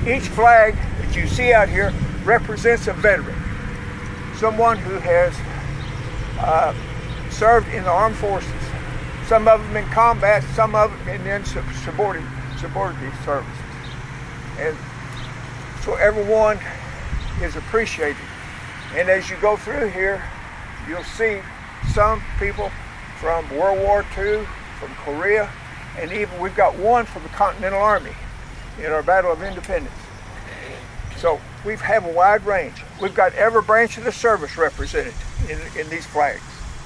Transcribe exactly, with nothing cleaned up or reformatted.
Each flag that you see out here represents a veteran, someone who has uh, served in the armed forces. Some of them in combat, some of them in then subordinate, subordinate services. And so everyone is appreciated. And as you go through here, you'll see some people from World War Two, from Korea, and even we've got one from the Continental Army in our Battle of Independence. So we have a wide range. We've got every branch of the service represented in, in these flags.